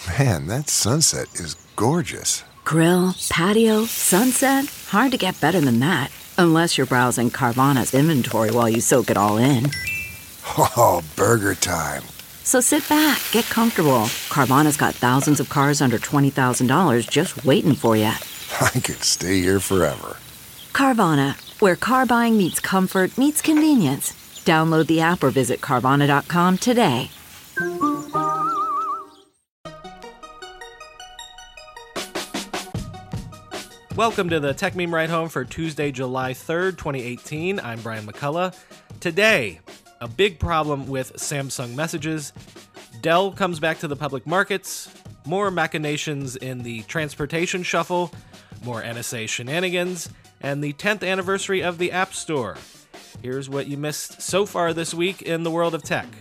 Man, that sunset is gorgeous. Grill, patio, sunset. Hard to get better than that. Unless you're browsing Carvana's inventory while you soak it all in. Oh, burger time. So sit back, get comfortable. Carvana's got thousands of cars under $20,000 just waiting for you. I could stay here forever. Carvana, where car buying meets comfort meets convenience. Download the app or visit Carvana.com today. Welcome to the Tech Meme Ride Home for Tuesday, July 3rd, 2018. I'm Brian McCullough. Today, a big problem with Samsung Messages. Dell comes back to the public markets. More machinations in the transportation shuffle. More NSA shenanigans. And the 10th anniversary of the App Store. Here's what you missed so far this week in the world of tech.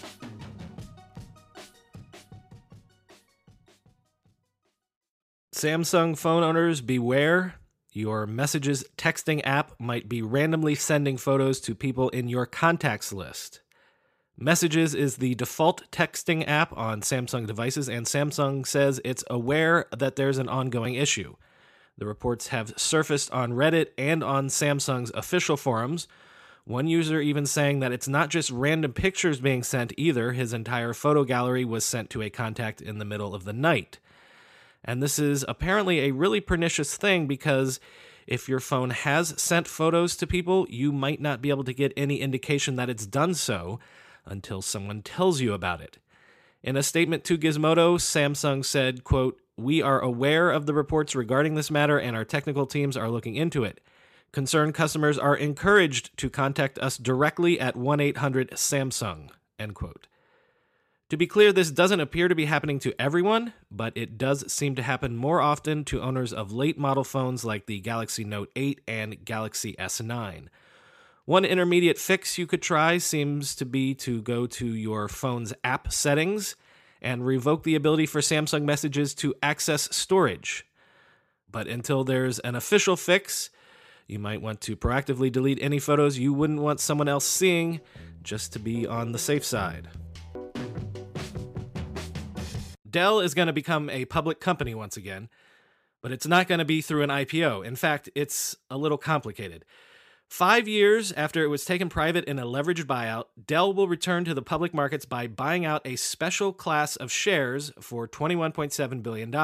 Samsung phone owners, beware. Your Messages texting app might be randomly sending photos to people in your contacts list. Messages is the default texting app on Samsung devices, and Samsung says it's aware that there's an ongoing issue. The reports have surfaced on Reddit and on Samsung's official forums. One user even saying that it's not just random pictures being sent either. His entire photo gallery was sent to a contact in the middle of the night. And this is apparently a really pernicious thing because if your phone has sent photos to people, you might not be able to get any indication that it's done so until someone tells you about it. In a statement to Gizmodo, Samsung said, quote, "We are aware of the reports regarding this matter and our technical teams are looking into it. Concerned customers are encouraged to contact us directly at 1-800-SAMSUNG," end quote. To be clear, this doesn't appear to be happening to everyone, but it does seem to happen more often to owners of late model phones like the Galaxy Note 8 and Galaxy S9. One intermediate fix you could try seems to be to go to your phone's app settings and revoke the ability for Samsung Messages to access storage. But until there's an official fix, you might want to proactively delete any photos you wouldn't want someone else seeing, just to be on the safe side. Dell is going to become a public company once again, but it's not going to be through an IPO. In fact, it's a little complicated. 5 years after it was taken private in a leveraged buyout, Dell will return to the public markets by buying out a special class of shares for $21.7 billion.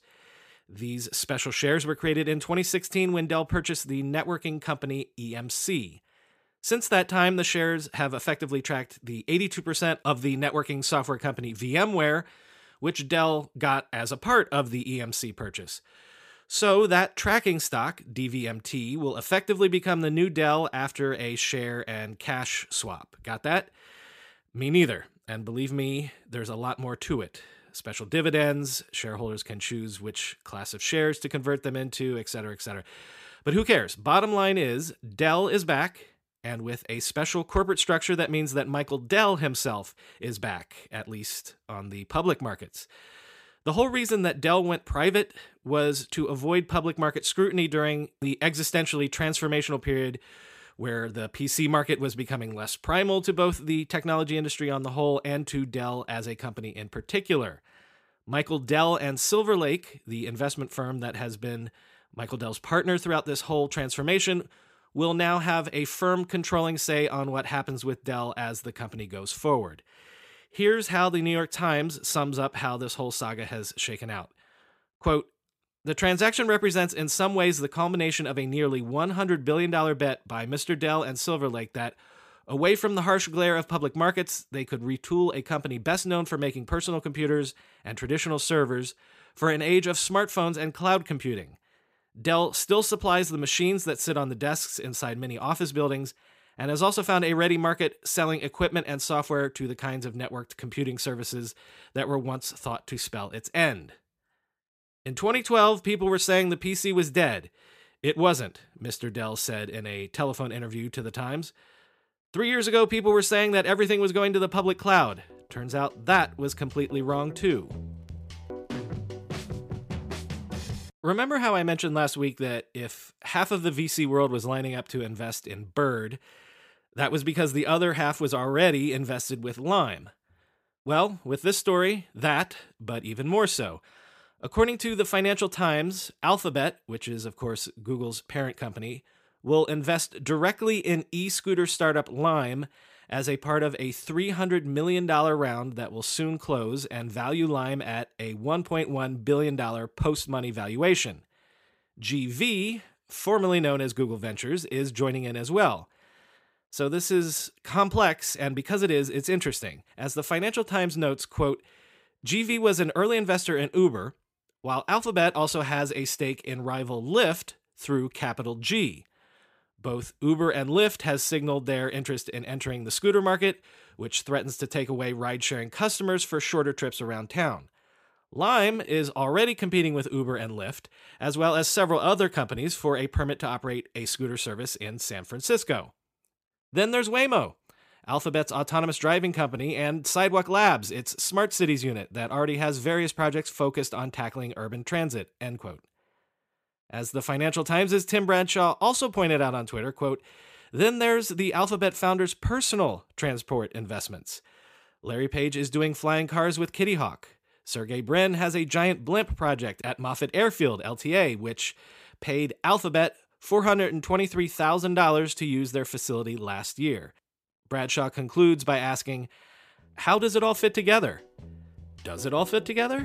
These special shares were created in 2016 when Dell purchased the networking company EMC. Since that time, the shares have effectively tracked the 82% of the networking software company VMware, which Dell got as a part of the EMC purchase. So that tracking stock, DVMT, will effectively become the new Dell after a share and cash swap. Got that? Me neither. And believe me, there's a lot more to it. Special dividends, shareholders can choose which class of shares to convert them into, etc., etc. But who cares? Bottom line is, Dell is back, and with a special corporate structure that means that Michael Dell himself is back, at least on the public markets. The whole reason that Dell went private was to avoid public market scrutiny during the existentially transformational period where the PC market was becoming less primal to both the technology industry on the whole and to Dell as a company in particular. Michael Dell and Silver Lake, the investment firm that has been Michael Dell's partner throughout this whole transformation, will now have a firm controlling say on what happens with Dell as the company goes forward. Here's how the New York Times sums up how this whole saga has shaken out. Quote, "The transaction represents in some ways the culmination of a nearly $100 billion bet by Mr. Dell and Silver Lake that, away from the harsh glare of public markets, they could retool a company best known for making personal computers and traditional servers for an age of smartphones and cloud computing. Dell still supplies the machines that sit on the desks inside many office buildings and has also found a ready market selling equipment and software to the kinds of networked computing services that were once thought to spell its end. In 2012, people were saying the PC was dead. It wasn't," Mr. Dell said in a telephone interview to the Times. 3 years ago, people were saying that everything was going to the public cloud. Turns out that was completely wrong too. Remember how I mentioned last week that if half of the VC world was lining up to invest in Bird, that was because the other half was already invested with Lime. Well, with this story, that, but even more so. According to the Financial Times, Alphabet, which is, of course, Google's parent company, will invest directly in e-scooter startup Lime as a part of a $300 million round that will soon close and value Lime at a $1.1 billion post-money valuation. GV, formerly known as Google Ventures, is joining in as well. So this is complex, and because it is, it's interesting. As the Financial Times notes, quote, GV was an early investor in Uber, while Alphabet also has a stake in rival Lyft through Capital G. Both Uber and Lyft has signaled their interest in entering the scooter market, which threatens to take away ride-sharing customers for shorter trips around town. Lime is already competing with Uber and Lyft, as well as several other companies, for a permit to operate a scooter service in San Francisco. Then there's Waymo, Alphabet's autonomous driving company, and Sidewalk Labs, its smart cities unit that already has various projects focused on tackling urban transit, end quote. As the Financial Times' Tim Bradshaw also pointed out on Twitter, quote, then there's the Alphabet founder's personal transport investments. Larry Page is doing flying cars with Kitty Hawk. Sergey Brin has a giant blimp project at Moffett Airfield, LTA, which paid Alphabet $423,000 to use their facility last year. Bradshaw concludes by asking, how does it all fit together? Does it all fit together?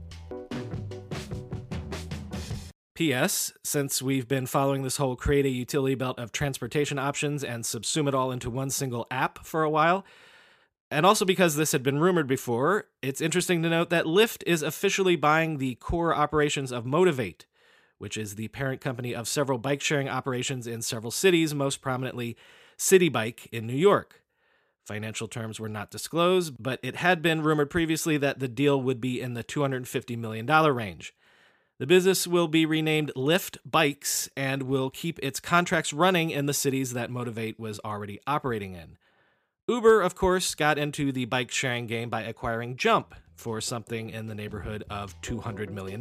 P.S. Since we've been following this whole create a utility belt of transportation options and subsume it all into one single app for a while, and also because this had been rumored before, it's interesting to note that Lyft is officially buying the core operations of Motivate, which is the parent company of several bike-sharing operations in several cities, most prominently City Bike in New York. Financial terms were not disclosed, but it had been rumored previously that the deal would be in the $250 million range. The business will be renamed Lyft Bikes and will keep its contracts running in the cities that Motivate was already operating in. Uber, of course, got into the bike-sharing game by acquiring Jump for something in the neighborhood of $200 million.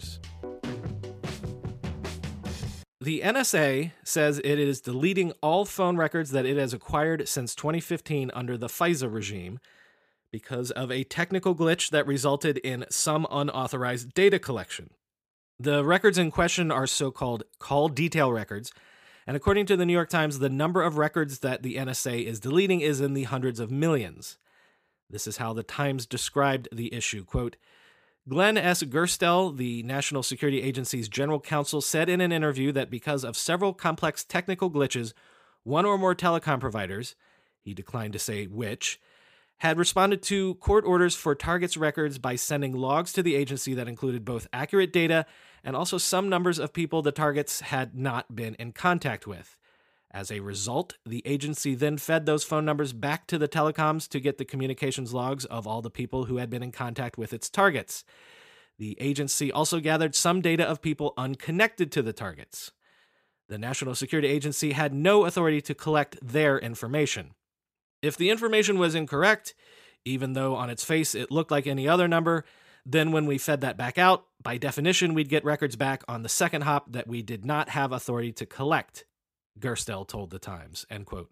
The NSA says it is deleting all phone records that it has acquired since 2015 under the FISA regime because of a technical glitch that resulted in some unauthorized data collection. The records in question are so-called call detail records, and according to the New York Times, the number of records that the NSA is deleting is in the hundreds of millions. This is how the Times described the issue, quote, Glenn S. Gerstel, the National Security Agency's general counsel, said in an interview that because of several complex technical glitches, one or more telecom providers, he declined to say which, had responded to court orders for targets records by sending logs to the agency that included both accurate data and also some numbers of people the targets had not been in contact with. As a result, the agency then fed those phone numbers back to the telecoms to get the communications logs of all the people who had been in contact with its targets. The agency also gathered some data of people unconnected to the targets. The National Security Agency had no authority to collect their information. If the information was incorrect, even though on its face it looked like any other number, then when we fed that back out, by definition we'd get records back on the second hop that we did not have authority to collect, Gerstel told the Times, end quote.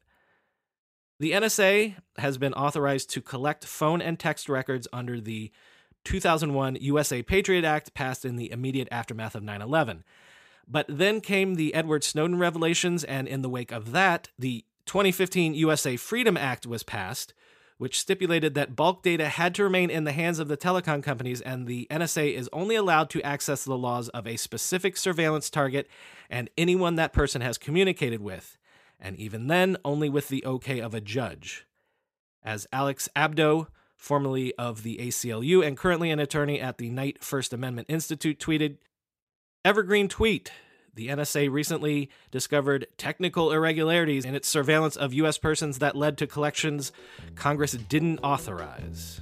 The NSA has been authorized to collect phone and text records under the 2001 USA Patriot Act passed in the immediate aftermath of 9/11. But then came the Edward Snowden revelations, and in the wake of that, the 2015 USA Freedom Act was passed, which stipulated that bulk data had to remain in the hands of the telecom companies, and the NSA is only allowed to access the laws of a specific surveillance target and anyone that person has communicated with, and even then, only with the okay of a judge. As Alex Abdo, formerly of the ACLU and currently an attorney at the Knight First Amendment Institute, tweeted, Evergreen tweet. The NSA recently discovered technical irregularities in its surveillance of U.S. persons that led to collections Congress didn't authorize.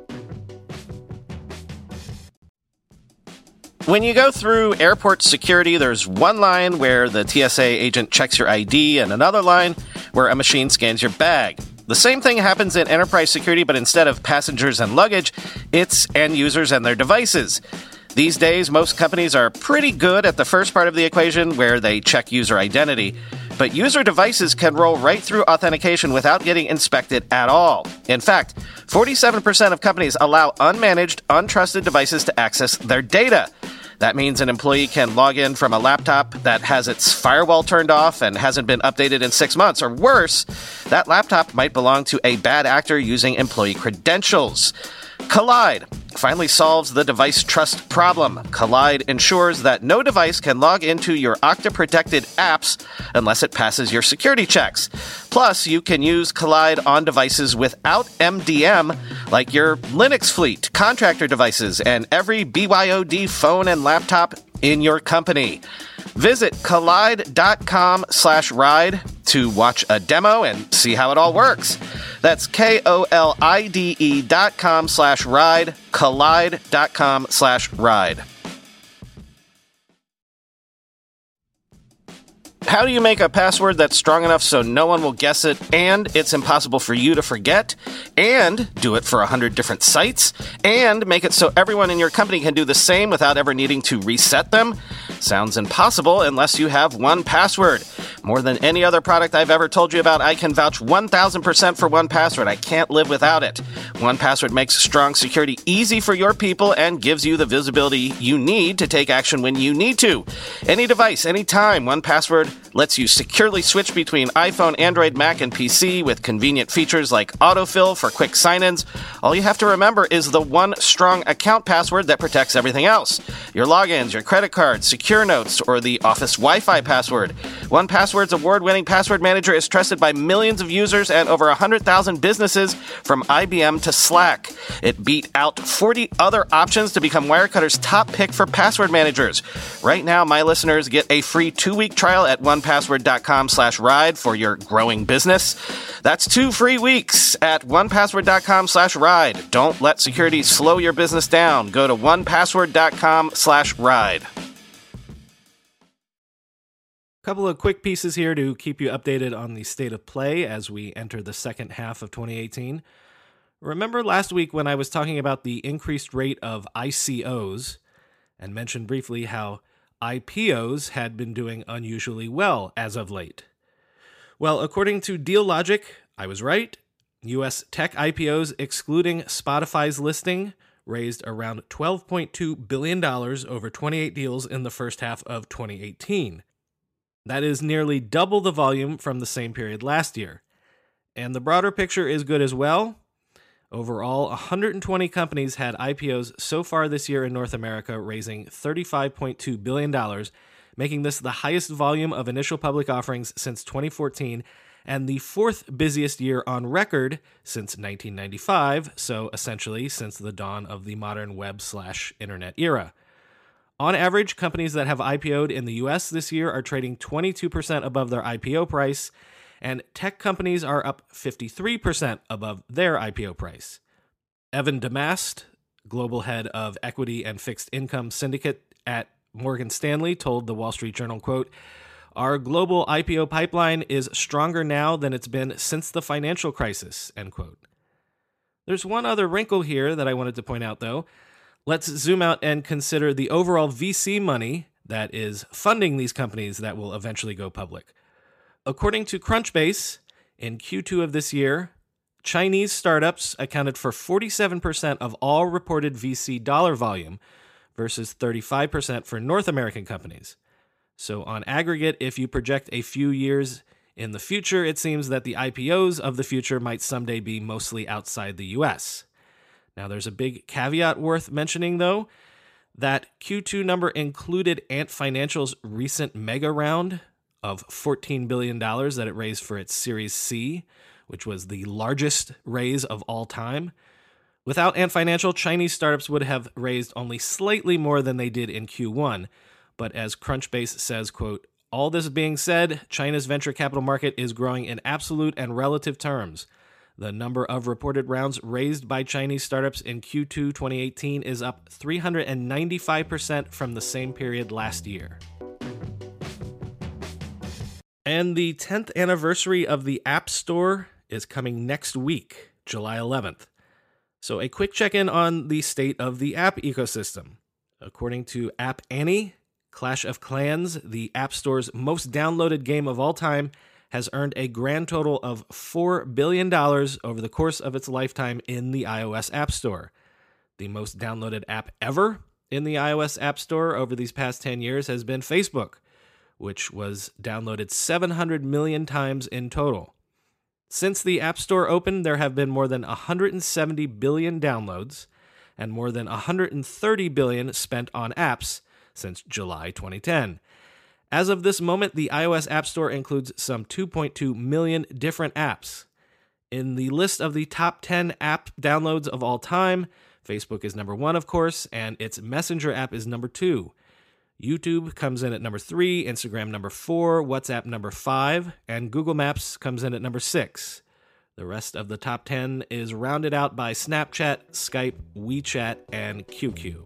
When you go through airport security, there's one line where the TSA agent checks your ID and another line where a machine scans your bag. The same thing happens in enterprise security, but instead of passengers and luggage, it's end users and their devices. These days, most companies are pretty good at the first part of the equation where they check user identity. but user devices can roll right through authentication without getting inspected at all. In fact, 47% of companies allow unmanaged, untrusted devices to access their data. That means an employee can log in from a laptop that has its firewall turned off and hasn't been updated in 6 months. Or worse, that laptop might belong to a bad actor using employee credentials. Kolide finally solves the device trust problem. Kolide ensures that no device can log into your Okta-protected apps unless it passes your security checks. Plus, you can use Kolide on devices without MDM, like your Linux fleet, contractor devices, and every BYOD phone and laptop in your company. Visit kolide.com/ride to watch a demo and see how it all works. That's KOLIDE.com/ride, kolide.com/ride. How do you make a password that's strong enough so no one will guess it, and it's impossible for you to forget, and do it for 100 different sites, and make it so everyone in your company can do the same without ever needing to reset them? Sounds impossible unless you have 1Password. More than any other product I've ever told you about, I can vouch 1,000% for 1Password. I can't live without it. 1Password makes strong security easy for your people and gives you the visibility you need to take action when you need to. Any device, anytime, 1Password lets you securely switch between iPhone, Android, Mac, and PC with convenient features like autofill for quick sign-ins. All you have to remember is the one strong account password that protects everything else. Your logins, your credit cards, secure notes, or the Office Wi-Fi password. 1Password's award-winning password manager is trusted by millions of users and over 100,000 businesses from IBM to Slack. It beat out 40 other options to become Wirecutter's top pick for password managers. Right now, my listeners get a free 2-week trial at 1Password.com/ride for your growing business. That's 2 free weeks at 1Password.com/ride. Don't let security slow your business down. Go to 1Password.com/ride. Couple of quick pieces here to keep you updated on the state of play as we enter the second half of 2018. Remember last week when I was talking about the increased rate of ICOs and mentioned briefly how IPOs had been doing unusually well as of late? Well, according to DealLogic, I was right. U.S. tech IPOs, excluding Spotify's listing, raised around $12.2 billion over 28 deals in the first half of 2018. That is nearly double the volume from the same period last year. And the broader picture is good as well. Overall, 120 companies had IPOs so far this year in North America, raising $35.2 billion, making this the highest volume of initial public offerings since 2014 and the fourth busiest year on record since 1995, so essentially since the dawn of the modern web/internet era. On average, companies that have IPO'd in the US this year are trading 22% above their IPO price, and tech companies are up 53% above their IPO price. Evan Damast, global head of equity and fixed income syndicate at Morgan Stanley, told the Wall Street Journal, quote, "Our global IPO pipeline is stronger now than it's been since the financial crisis," end quote. There's one other wrinkle here that I wanted to point out, though. Let's zoom out and consider the overall VC money that is funding these companies that will eventually go public. According to Crunchbase, in Q2 of this year, Chinese startups accounted for 47% of all reported VC dollar volume versus 35% for North American companies. So on aggregate, if you project a few years in the future, it seems that the IPOs of the future might someday be mostly outside the US. Now, there's a big caveat worth mentioning, though. That Q2 number included Ant Financial's recent mega round of $14 billion that it raised for its Series C, which was the largest raise of all time. Without Ant Financial, Chinese startups would have raised only slightly more than they did in Q1. But as Crunchbase says, quote, "All this being said, China's venture capital market is growing in absolute and relative terms. The number of reported rounds raised by Chinese startups in Q2 2018 is up 395% from the same period last year." And the 10th anniversary of the App Store is coming next week, July 11th. So a quick check-in on the state of the app ecosystem. According to App Annie, Clash of Clans, the App Store's most downloaded game of all time, has earned a grand total of $4 billion over the course of its lifetime in the iOS App Store. The most downloaded app ever in the iOS App Store over these past 10 years has been Facebook, which was downloaded 700 million times in total. Since the App Store opened, there have been more than 170 billion downloads and more than 130 billion spent on apps since July 2010. As of this moment, the iOS App Store includes some 2.2 million different apps. In the list of the top 10 app downloads of all time, Facebook is number 1, of course, and its Messenger app is number 2. YouTube comes in at number 3, Instagram number 4, WhatsApp number 5, and Google Maps comes in at number 6. The rest of the top 10 is rounded out by Snapchat, Skype, WeChat, and QQ.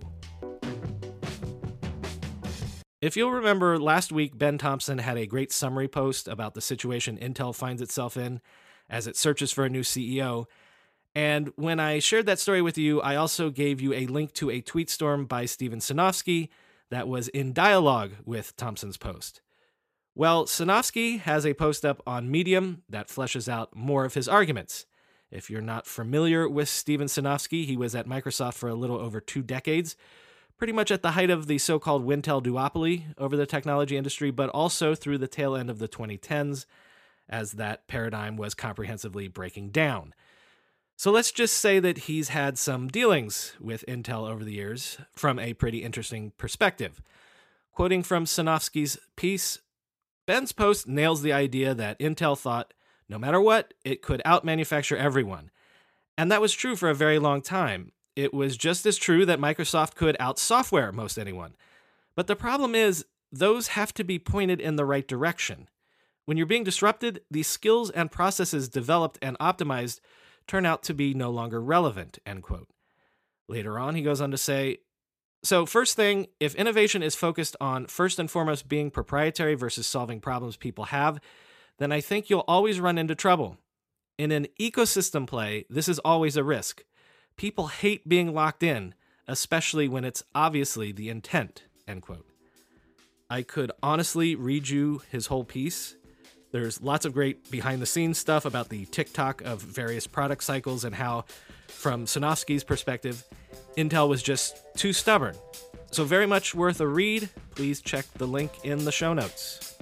If you'll remember, last week Ben Thompson had a great summary post about the situation Intel finds itself in as it searches for a new CEO. And when I shared that story with you, I also gave you a link to a tweet storm by Steven Sinofsky that was in dialogue with Thompson's post. Well, Sinofsky has a post up on Medium that fleshes out more of his arguments. If you're not familiar with Steven Sinofsky, he was at Microsoft for a little over 2 decades, pretty much at the height of the so-called Wintel duopoly over the technology industry, but also through the tail end of the 2010s as that paradigm was comprehensively breaking down. So let's just say that he's had some dealings with Intel over the years from a pretty interesting perspective. Quoting from Sinofsky's piece, Ben's post nails the idea that Intel thought, no matter what, it could outmanufacture everyone. And that was true for a very long time. It was just as true that Microsoft could out-software most anyone. But the problem is, those have to be pointed in the right direction. When you're being disrupted, the skills and processes developed and optimized turn out to be no longer relevant, end quote. Later on, he goes on to say, so first thing, if innovation is focused on first and foremost being proprietary versus solving problems people have, then I think you'll always run into trouble. In an ecosystem play, this is always a risk. People hate being locked in, especially when it's obviously the intent, end quote. I could honestly read you his whole piece. There's lots of great behind-the-scenes stuff about the tick-tock of various product cycles and how, from Sinofsky's perspective, Intel was just too stubborn. So very much worth a read. Please check the link in the show notes.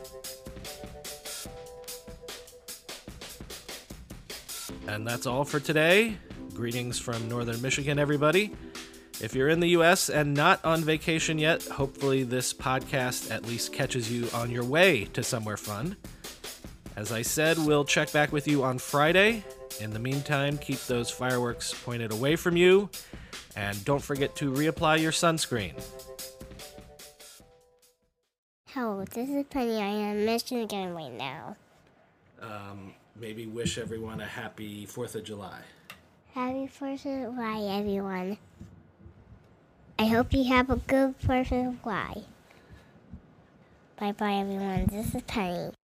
And that's all for today. Greetings from Northern Michigan, everybody. If you're in the U.S. and not on vacation yet, hopefully this podcast at least catches you on your way to somewhere fun. As I said, we'll check back with you on Friday. In the meantime, keep those fireworks pointed away from you, and don't forget to reapply your sunscreen. Hello, this is Penny. I am in Michigan right now. Maybe wish everyone a happy 4th of July. Happy 4th of July, everyone. I hope you have a good 4th of July. Bye-bye, everyone. This is Penny.